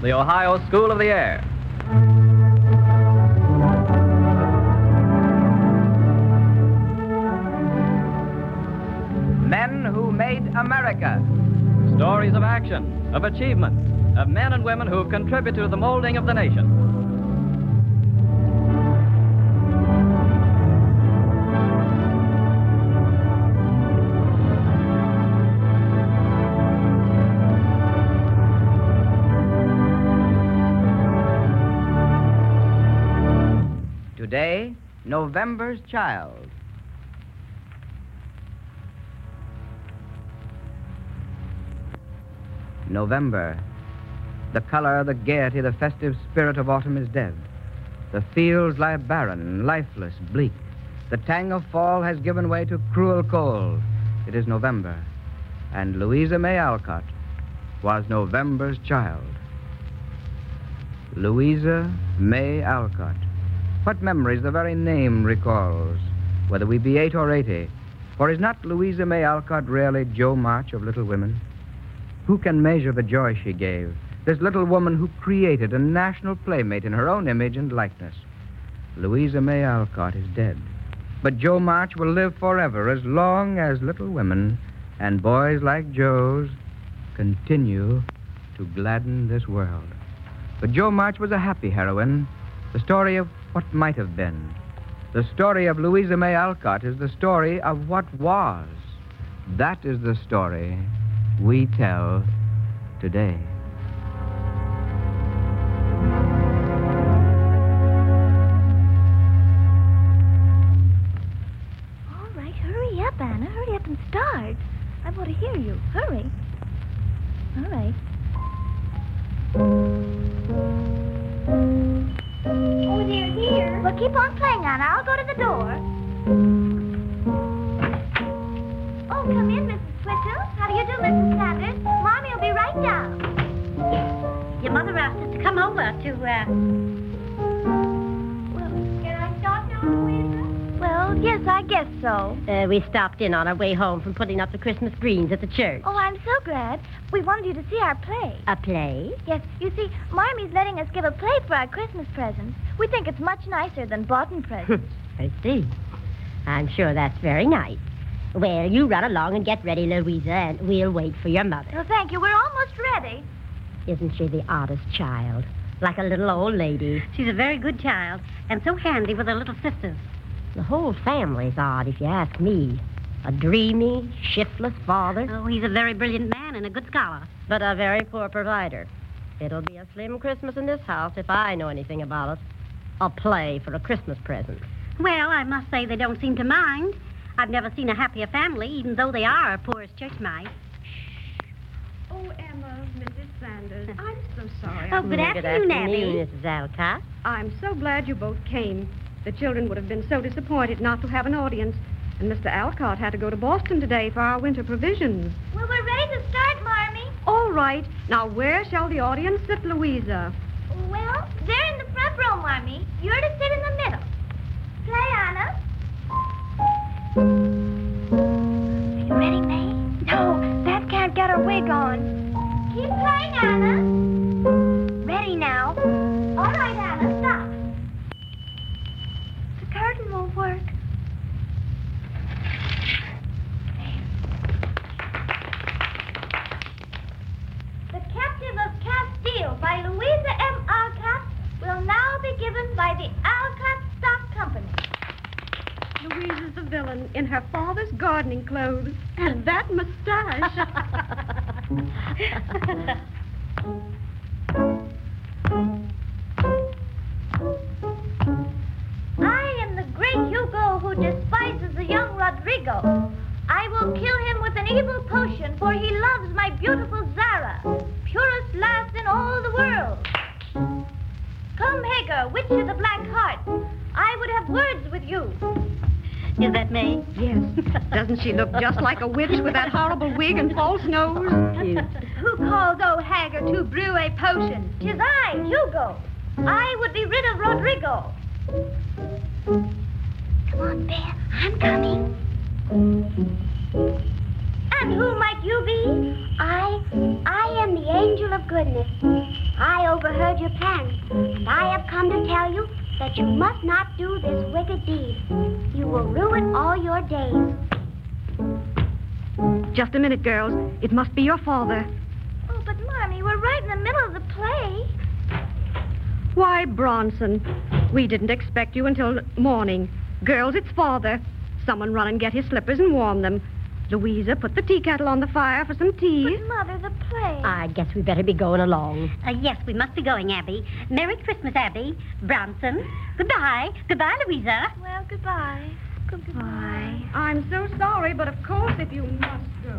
the Ohio School of the Air. Men who made America. Stories of action, of achievement, of men and women who have contributed to the molding of the nation. Today, November's Child. November. The color, the gaiety, the festive spirit of autumn is dead. The fields lie barren, lifeless, bleak. The tang of fall has given way to cruel cold. It is November, and Louisa May Alcott was November's child. Louisa May Alcott. What memories the very name recalls, whether we be 8 or 80. For is not Louisa May Alcott really Jo March of Little Women? Who can measure the joy she gave? This little woman who created a national playmate in her own image and likeness. Louisa May Alcott is dead. But Jo March will live forever as long as Little Women and boys like Jo's continue to gladden this world. But Jo March was a happy heroine, the story of what might have been. The story of Louisa May Alcott is the story of what was. That is the story we tell today. All right, hurry up, Anna. Hurry up and start. I want to hear you. Hurry. All right. Oh, they're here. Well, keep on playing, Anna. I'll go to the door. Oh, come in, Mrs. Twitchell. How do you do, Mrs. Sanders? Mommy will be right down. Your mother asked us to come over to, Well, can I stop now, Louisa? Well, yes, I guess so. we stopped in on our way home from putting up the Christmas greens at the church. Oh, I'm so glad. We wanted you to see our play. A play? Yes, you see, Marmy's letting us give a play for our Christmas presents. We think it's much nicer than boughten presents. I see. I'm sure that's very nice. Well, you run along and get ready, Louisa, and we'll wait for your mother. Well, thank you. We're almost ready. Isn't she the oddest child? Like a little old lady. She's a very good child, and so handy with her little sisters. The whole family's odd, if you ask me. A dreamy, shiftless father. Oh, he's a very brilliant man and a good scholar. But a very poor provider. It'll be a slim Christmas in this house if I know anything about it. A play for a Christmas present. Well, I must say they don't seem to mind. I've never seen a happier family, even though they are poor as church mice. Oh, Emma, Mrs. Sanders, I'm so sorry. Oh, good afternoon, Abby. Mrs. Alcott. I'm so glad you both came. The children would have been so disappointed not to have an audience. And Mr. Alcott had to go to Boston today for our winter provisions. Well, we're ready to start, Marmy. All right. Now, where shall the audience sit, Louisa? Well, they're in the front row, Marmy. You're to sit in the middle. Play, Anna. Are you ready, May? No, Beth can't get her wig on. Keep playing, Anna. Ready now. All right, Anna, stop. The curtain won't work. The Captive of Castile by Louisa M. Alcott will now be given by the Alcott Stock Company. Louisa's the villain in her father's gardening clothes and that mustache. I am the great Hugo who despises the young Rodrigo. I will kill him with an evil potion, for he loves my beautiful Zara, purest lass in all the world. Come, Hagar, witch of the black heart. I would have words with you. Is that May? Yes. Doesn't she look just like a witch with that horrible wig and false nose? Who calls, O Hagar, to brew a potion? 'Tis I, Hugo. I would be rid of Rodrigo. Come on, Beth. I'm coming. And who might you be? I am the angel of goodness. I overheard your plans, and I have come to tell you that you must not do this wicked deed. You will ruin all your days. Just a minute, girls. It must be your father. Oh, but, Marmee, we're right in the middle of the play. Why, Bronson, we didn't expect you until morning. Girls, it's father. Someone run and get his slippers and warm them. Louisa, put the tea kettle on the fire for some tea. But, Mother, the play. I guess we better be going along. Yes, we must be going, Abby. Merry Christmas, Abby. Bronson. Goodbye. Goodbye, Louisa. Well, goodbye. Goodbye. I'm so sorry, but of course, if you must go.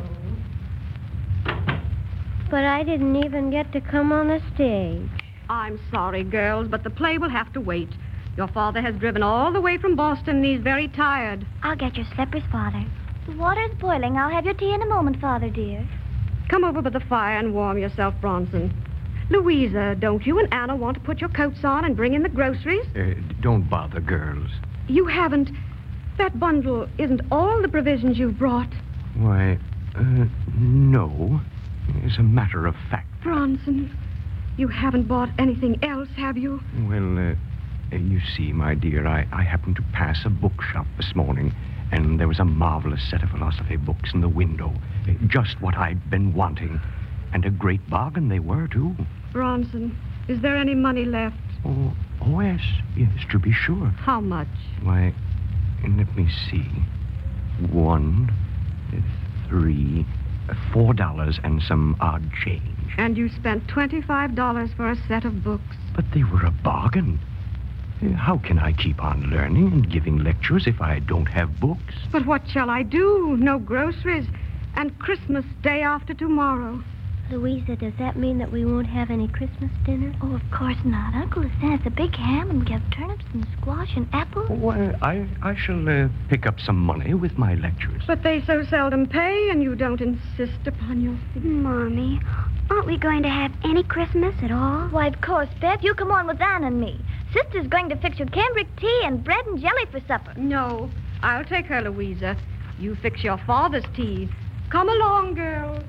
But I didn't even get to come on the stage. I'm sorry, girls, but the play will have to wait. Your father has driven all the way from Boston, and he's very tired. I'll get your slippers, Father. The water's boiling. I'll have your tea in a moment, Father, dear. Come over by the fire and warm yourself, Bronson. Louisa, don't you and Anna want to put your coats on and bring in the groceries? Don't bother, girls. You haven't. That bundle isn't all the provisions you've brought. Why, no. As a matter of fact. Bronson, you haven't bought anything else, have you? Well, you see, my dear, I happened to pass a bookshop this morning, and there was a marvelous set of philosophy books in the window. Just what I'd been wanting. And a great bargain they were, too. Bronson, is there any money left? Oh, yes, to be sure. How much? Why, let me see. 1, 3, $4 and some odd change. And you spent $25 for a set of books. But they were a bargain. How can I keep on learning and giving lectures if I don't have books? But what shall I do? No groceries. And Christmas day after tomorrow. Louisa, does that mean that we won't have any Christmas dinner? Oh, of course not. Uncle has sent us a big ham, and we have turnips and squash and apples. Well, I shall pick up some money with my lectures. But they so seldom pay, and you don't insist upon your... Mommy, aren't we going to have any Christmas at all? Why, of course, Beth. You come on with Ann and me. Sister's going to fix your cambric tea and bread and jelly for supper. No, I'll take her, Louisa. You fix your father's tea. Come along, girls.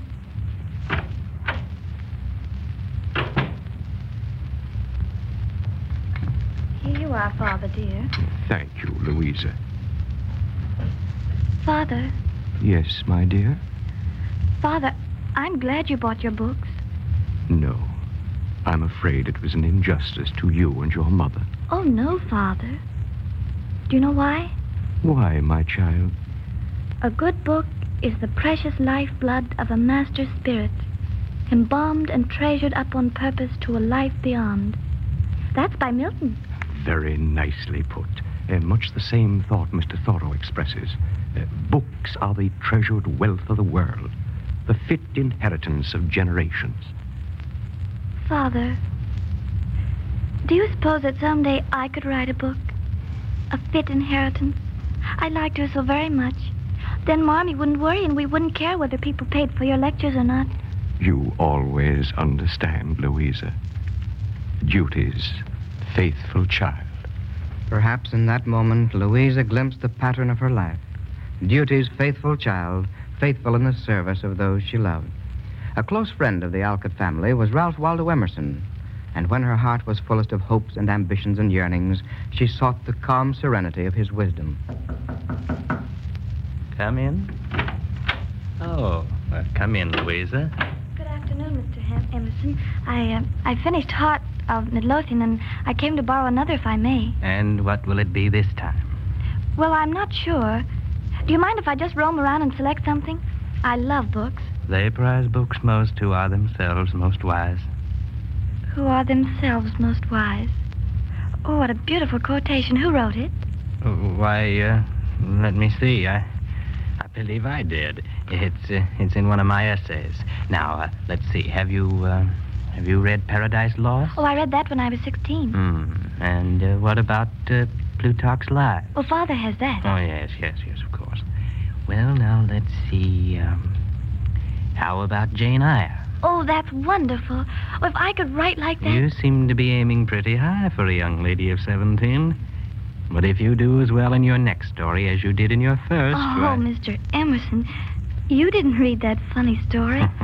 Here you are, Father, dear. Thank you, Louisa. Father. Yes, my dear? Father, I'm glad you bought your books. No. I'm afraid it was an injustice to you and your mother. Oh, no, Father. Do you know why? Why, my child? A good book is the precious lifeblood of a master spirit, embalmed and treasured up on purpose to a life beyond. That's by Milton. Very nicely put. Much the same thought Mr. Thoreau expresses. Books are the treasured wealth of the world, the fit inheritance of generations. Father, do you suppose that someday I could write a book? A fit inheritance? I liked her so very much. Then Marmee wouldn't worry and we wouldn't care whether people paid for your lectures or not. You always understand, Louisa. Duty's faithful child. Perhaps in that moment, Louisa glimpsed the pattern of her life. Duty's faithful child, faithful in the service of those she loved. A close friend of the Alcott family was Ralph Waldo Emerson, and when her heart was fullest of hopes and ambitions and yearnings, she sought the calm serenity of his wisdom. Come in. Oh, well, come in, Louisa. Good afternoon, Mr. Emerson. I finished Heart of Midlothian, and I came to borrow another, if I may. And what will it be this time? Well, I'm not sure. Do you mind if I just roam around and select something? I love books. They prize books most who are themselves most wise. Who are themselves most wise. Oh, what a beautiful quotation. Who wrote it? Why, let me see. I believe I did. It's in one of my essays. Now, let's see. Have you read Paradise Lost? Oh, I read that when I was 16. And what about Plutarch's Lives? Well, Father has that. Oh, yes, of course. Well, now, let's see. How about Jane Eyre? Oh, that's wonderful. Oh, if I could write like that... You seem to be aiming pretty high for a young lady of 17. But if you do as well in your next story as you did in your first... Oh, Mr. Emerson, you didn't read that funny story.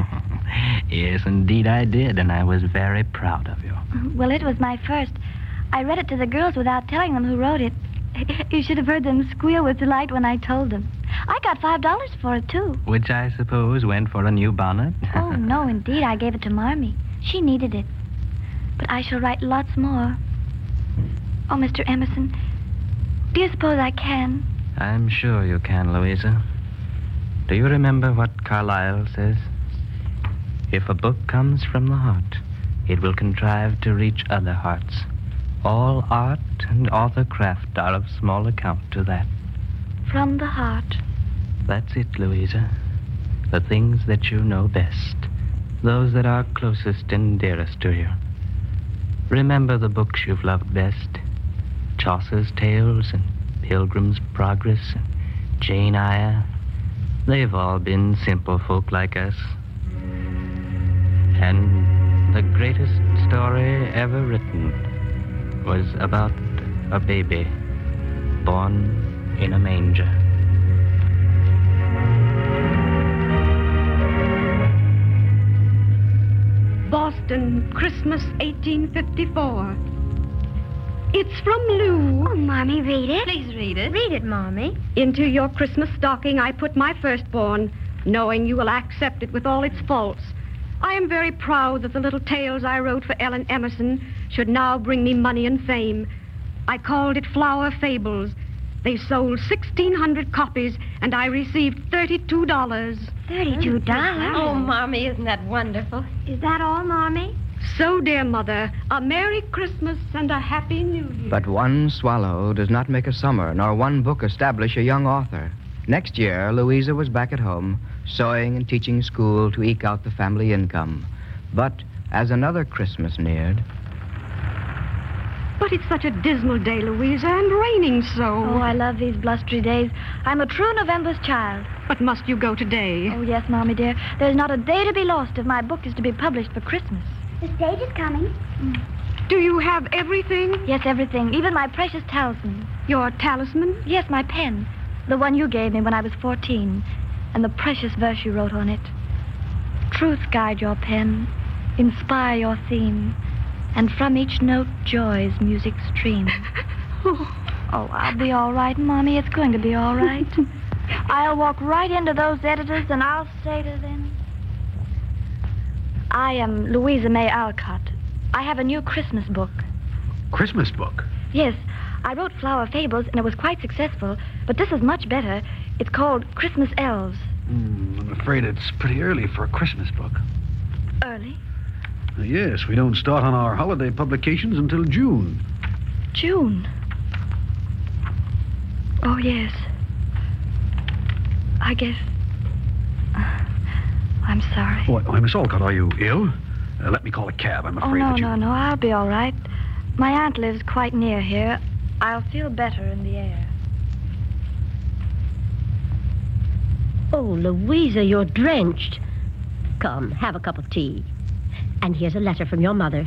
Yes, indeed I did, and I was very proud of you. Well, it was my first. I read it to the girls without telling them who wrote it. You should have heard them squeal with delight when I told them. I got $5 for it, too. Which I suppose went for a new bonnet? Oh, no, indeed. I gave it to Marmee. She needed it. But I shall write lots more. Oh, Mr. Emerson, do you suppose I can? I'm sure you can, Louisa. Do you remember what Carlyle says? If a book comes from the heart, it will contrive to reach other hearts. All art and authorcraft are of small account to that. From the heart. That's it, Louisa. The things that you know best. Those that are closest and dearest to you. Remember the books you've loved best. Chaucer's Tales and Pilgrim's Progress and Jane Eyre. They've all been simple folk like us. And the greatest story ever written was about a baby born in a manger. Boston, Christmas 1854. It's from Lou. Oh, Marmee, read it. Please read it. Read it, Marmee. Into your Christmas stocking I put my firstborn, knowing you will accept it with all its faults. I am very proud that the little tales I wrote for Ellen Emerson should now bring me money and fame. I called it Flower Fables. They sold 1,600 copies, and I received $32. $32? Oh, Marmee, isn't that wonderful? Is that all, Marmee? So, dear Mother, a Merry Christmas and a Happy New Year. But one swallow does not make a summer, nor one book establish a young author. Next year, Louisa was back at home, sewing and teaching school to eke out the family income. But as another Christmas neared... But it's such a dismal day, Louisa, and raining so. Oh, I love these blustery days. I'm a true November's child. But must you go today? Oh, yes, Mommy, dear. There's not a day to be lost if my book is to be published for Christmas. The stage is coming. Do you have everything? Yes, everything. Even my precious talisman. Your talisman? Yes, my pen. The one you gave me when I was 14. And the precious verse you wrote on it. Truth guide your pen. Inspire your theme. And from each note, joy's music stream. Oh, I'll be all right, Mommy. It's going to be all right. I'll walk right into those editors and I'll say to them, I am Louisa May Alcott. I have a new Christmas book. Christmas book? Yes, I wrote Flower Fables and it was quite successful, but this is much better. It's called Christmas Elves. I'm afraid it's pretty early for a Christmas book. Early? Yes, we don't start on our holiday publications until June. June? Oh, yes. I guess... I'm sorry. Oh, Miss Alcott, are you ill? Let me call a cab. I'm afraid that you... No, I'll be all right. My aunt lives quite near here. I'll feel better in the air. Oh, Louisa, you're drenched. Come, have a cup of tea. And here's a letter from your mother.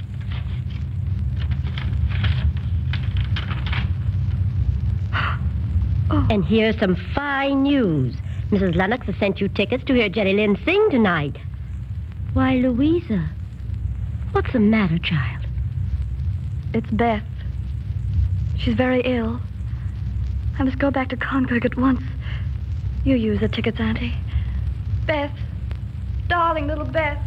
Oh. And here's some fine news. Mrs. Lennox has sent you tickets to hear Jenny Lind sing tonight. Why, Louisa, what's the matter, child? It's Beth. She's very ill. I must go back to Concord at once. You use the tickets, Auntie. Beth. Darling little Beth.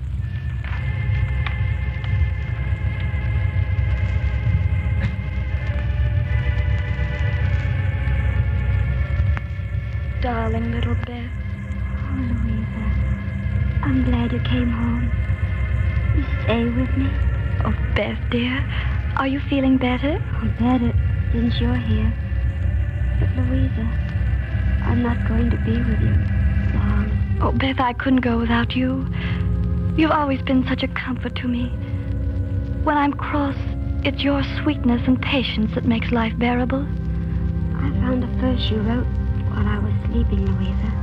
Darling little Beth. Oh, Louisa, I'm glad you came home. You stay with me? Oh, Beth, dear. Are you feeling better? Oh, better since you're here. But, Louisa, I'm not going to be with you long. Oh, Beth, I couldn't go without you. You've always been such a comfort to me. When I'm cross, it's your sweetness and patience that makes life bearable. I found the verse you wrote while I was sleeping, Louisa.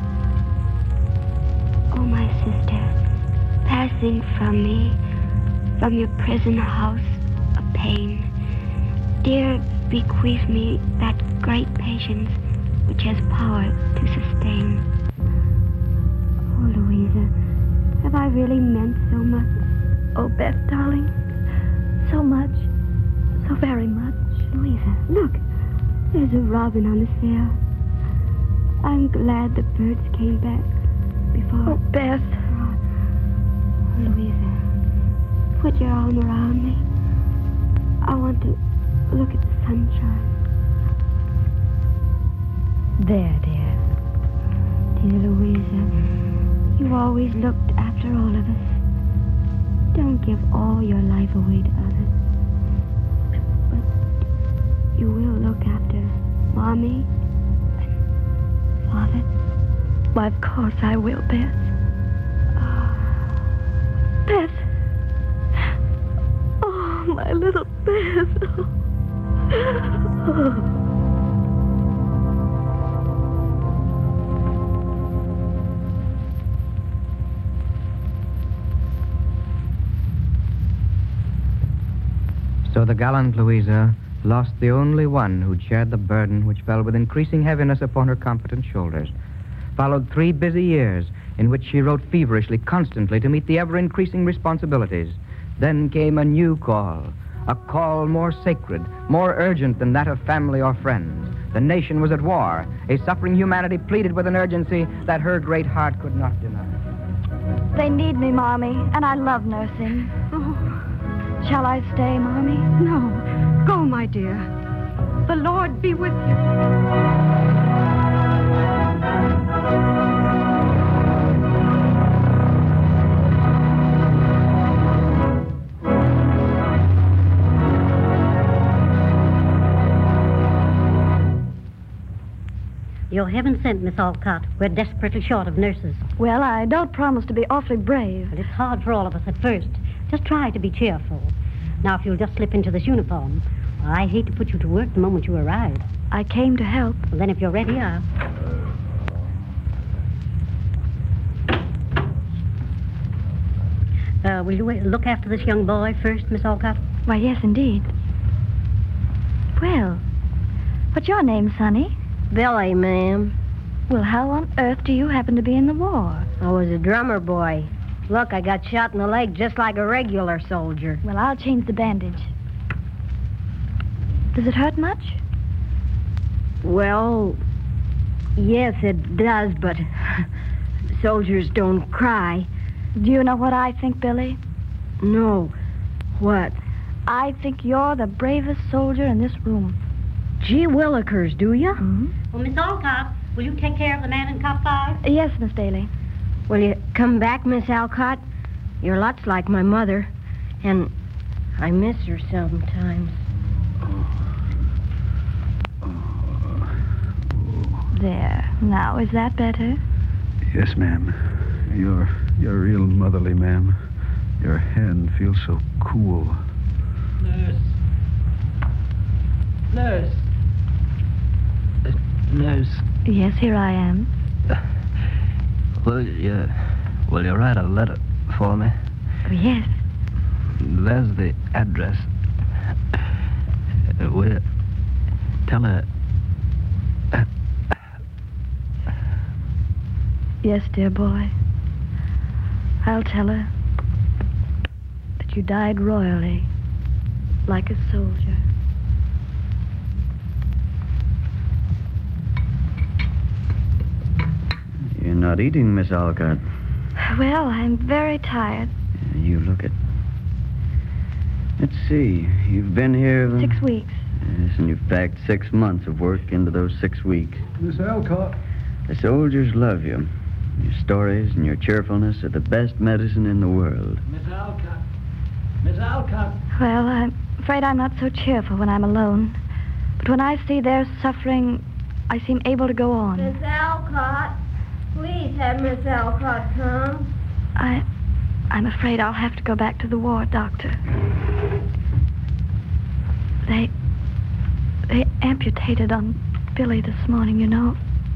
Oh, my sister, passing from me, from your prison house of pain, dear, bequeath me that great patience which has power to sustain. Oh, Louisa, Have I really meant so much? Oh, Beth, darling. So much. So very much. Louisa, look. There's a robin on the sail. I'm glad the birds came back before... Oh, Beth. Louisa, put your arm around me. I want to look at the sunshine. There, dear. Dear Louisa, you've always looked after all of us. Don't give all your life away to others. But you will look after Mommy and Father? Why, of course I will, Beth. Beth. Oh, my little Beth. Oh. So the gallant Louisa lost the only one who'd shared the burden which fell with increasing heaviness upon her competent shoulders. Followed 3 busy years in which she wrote feverishly, constantly, to meet the ever-increasing responsibilities. Then came a new call, a call more sacred, more urgent than that of family or friends. The nation was at war. A suffering humanity pleaded with an urgency that her great heart could not deny. They need me, Mommy, and I love nursing. Oh, Shall I stay, Mommy? no. Go, my dear. The Lord be with you. You're heaven sent, Miss Alcott. We're desperately short of nurses. Well, I don't promise to be awfully brave. But it's hard for all of us at first. Just try to be cheerful. Now, if you'll just slip into this uniform. I'd hate to put you to work the moment you arrive. I came to help. Well, then, if you're ready, will you look after this young boy first, Miss Alcott? Why, yes, indeed. Well, what's your name, Sonny? Billy, ma'am. Well, how on earth do you happen to be in the war? I was a drummer boy. Look, I got shot in the leg just like a regular soldier. Well, I'll change the bandage. Does it hurt much? Well, yes, it does, but soldiers don't cry. Do you know what I think, Billy? No. What? I think you're the bravest soldier in this room. Gee willikers, do you? Mm-hmm. Well, Miss Alcott, will you take care of the man in cop 5? Yes, Miss Daly. Will you come back, Miss Alcott? You're lots like my mother, and I miss her sometimes. There. Now, is that better? Yes, ma'am. You're real motherly, ma'am. Your hand feels so cool. Nurse. Nurse. Nurse. Yes, here I am. Will you write a letter for me? Oh, yes. There's the address. Will you tell her... Yes, dear boy. I'll tell her that you died royally, like a soldier. You're not eating, Miss Alcott. Well, I'm very tired. You look it. Let's see. You've been here... 6 weeks. Yes, and you've packed 6 months of work into those 6 weeks. Miss Alcott. The soldiers love you. Your stories and your cheerfulness are the best medicine in the world. Miss Alcott. Miss Alcott. Well, I'm afraid I'm not so cheerful when I'm alone. But when I see their suffering, I seem able to go on. Miss Alcott. Please have Miss Alcott come. I'm afraid I'll have to go back to the war, Doctor. They amputated on Billy this morning, you know.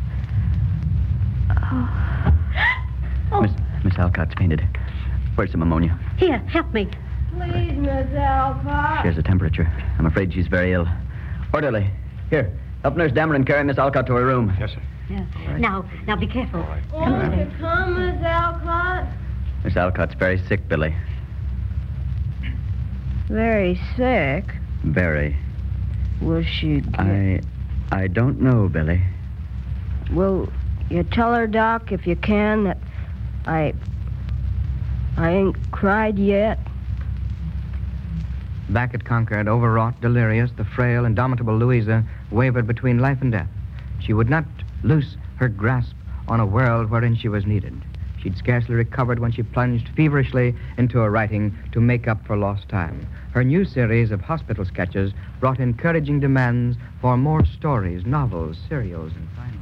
Oh. Miss Alcott's fainted. Where's some ammonia? Here, help me. Please, Miss Alcott. She has a temperature. I'm afraid she's very ill. Orderly, here, help Nurse Dameron carry Miss Alcott to her room. Yes, sir. Yeah. Now, be careful. Won't you come, Miss Alcott? Miss Alcott's very sick, Billy. Very sick. Very. Will she get... I don't know, Billy. Will you tell her, Doc, if you can, that I ain't cried yet? Back at Concord, overwrought, delirious, the frail, indomitable Louisa wavered between life and death. She would not loose her grasp on a world wherein she was needed. She'd scarcely recovered when she plunged feverishly into her writing to make up for lost time. Her new series of hospital sketches brought encouraging demands for more stories, novels, serials, and finally...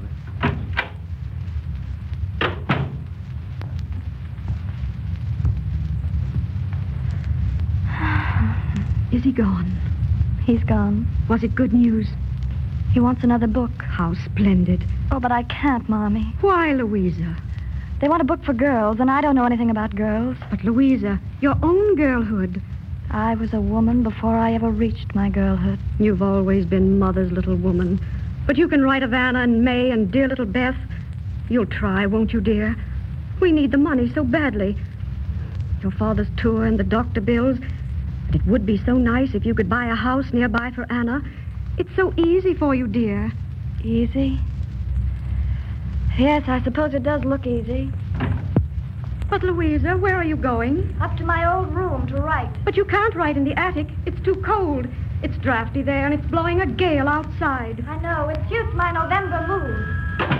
Is he gone? He's gone. Was it good news? He wants another book. How splendid. Oh, but I can't, Mommy. Why, Louisa? They want a book for girls, and I don't know anything about girls. But, Louisa, your own girlhood. I was a woman before I ever reached my girlhood. You've always been Mother's little woman. But you can write of Anna and May and dear little Beth. You'll try, won't you, dear? We need the money so badly. Your father's tour and the doctor bills. But it would be so nice if you could buy a house nearby for Anna. It's so easy for you, dear. Easy? Yes, I suppose it does look easy. But, Louisa, where are you going? Up to my old room to write. But you can't write in the attic. It's too cold. It's drafty there, and it's blowing a gale outside. I know. It suits my November mood.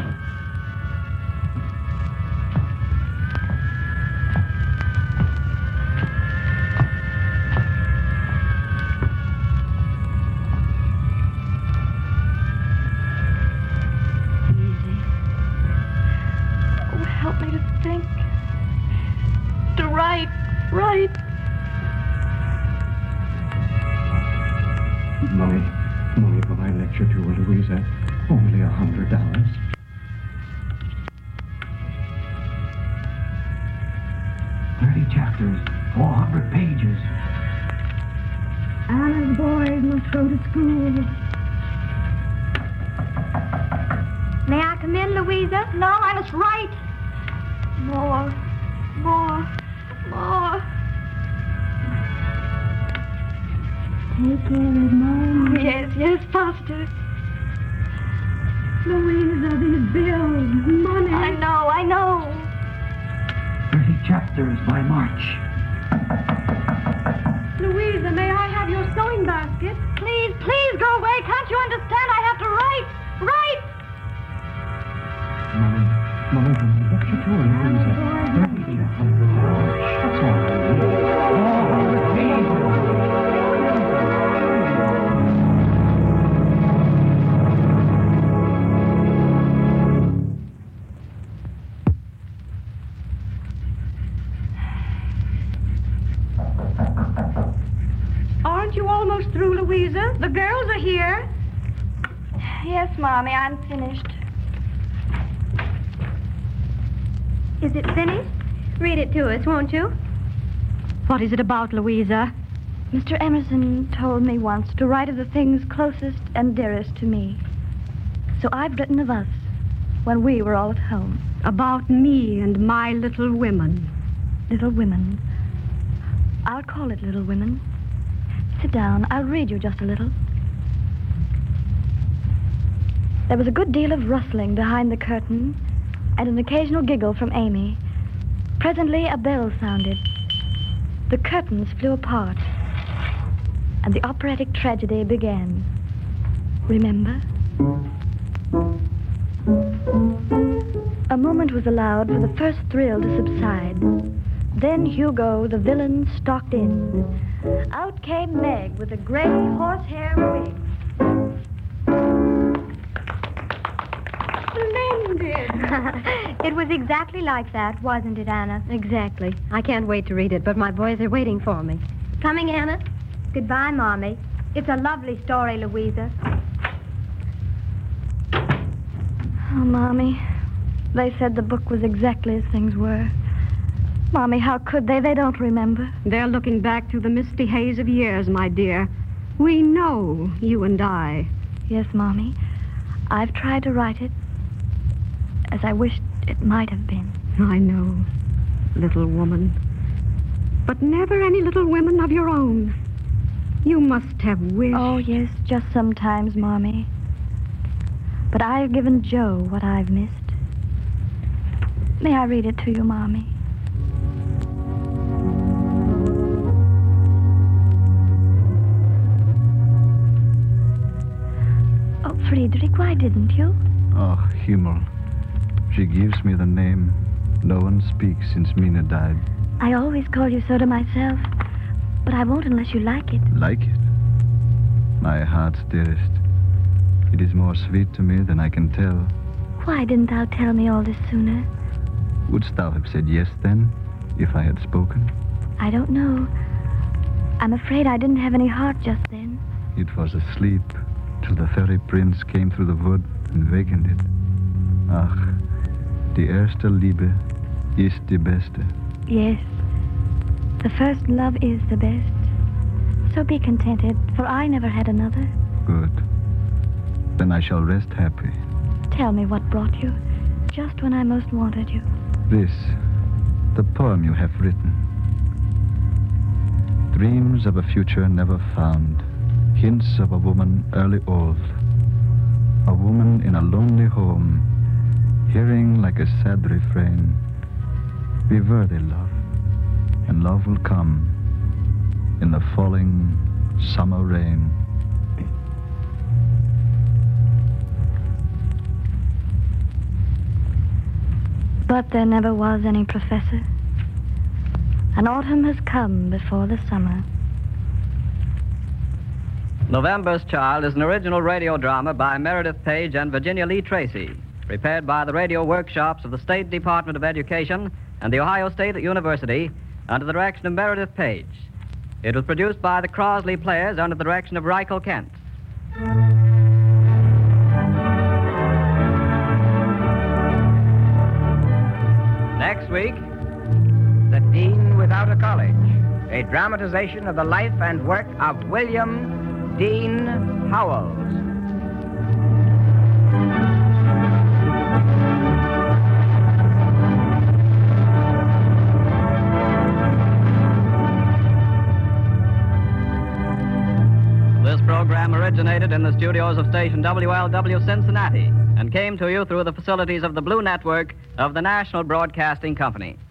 Right. Money for my lecture tour, Louisa. Only $100. $30 chapters, 400 pages. Anna's boys must go to school. May I come in, Louisa? No, I must write. More. Take care of Mom. Yes, faster. Louisa, these bills, money. I know. 30 chapters by March. Louisa, may I have your sewing basket? Please go away. Can't you understand? I have to write. Money for my lecture tour, Louisa. $100. That's all I need. 400 pages. Aren't you almost through, Louisa? The girls are here. Yes, Mommy, I'm finished. Is it finished? Read it to us, won't you? What is it about, Louisa? Mr. Emerson told me once to write of the things closest and dearest to me. So I've written of us when we were all at home. About me and my Little Women. Little Women. I'll call it Little Women. Sit down. I'll read you just a little. There was a good deal of rustling behind the curtain and an occasional giggle from Amy. Presently, a bell sounded. The curtains flew apart, and the operatic tragedy began. Remember? A moment was allowed for the first thrill to subside. Then Hugo, the villain, stalked in. Out came Meg with a gray horsehair wig. Splendid! It was exactly like that, wasn't it, Anna? Exactly. I can't wait to read it, but my boys are waiting for me. Coming, Anna? Goodbye, Mommy. It's a lovely story, Louisa. Oh, Mommy. They said the book was exactly as things were. Mommy, how could they? They don't remember. They're looking back through the misty haze of years, my dear. We know, you and I. Yes, Mommy. I've tried to write it as I wished it might have been. I know. little woman. But never any little women of your own. You must have wished. Oh, yes, just sometimes, Mommy. But I've given Joe what I've missed. May I read it to you, Mommy? Oh, Friedrich, why didn't you? Oh, Himmel. She gives me the name no one speaks since Mina died. I always call you so to myself, but I won't unless you like it. Like it? My heart's dearest. It is more sweet to me than I can tell. Why didn't thou tell me all this sooner? Wouldst thou have said yes then, if I had spoken? I don't know. I'm afraid I didn't have any heart just then. It was asleep till the fairy prince came through the wood and wakened it. Ach, die erste Liebe ist die beste. Yes, the first love is the best. So be contented, for I never had another. Good. Then I shall rest happy. Tell me what brought you, just when I most wanted you. This, the poem you have written. Dreams of a future never found. Hints of a woman early old. A woman in a lonely home, hearing like a sad refrain. Be worthy, love, and love will come in the falling summer rain. But there never was any professor. An autumn has come before the summer. November's Child is an original radio drama by Meredith Page and Virginia Lee Tracy, prepared by the radio workshops of the State Department of Education and the Ohio State University under the direction of Meredith Page. It was produced by the Crosley Players under the direction of Reichel Kent. Next week, The Dean Without a College, a dramatization of the life and work of William Dean Howells. This program originated in the studios of station WLW Cincinnati and came to you through the facilities of the Blue Network of the National Broadcasting Company.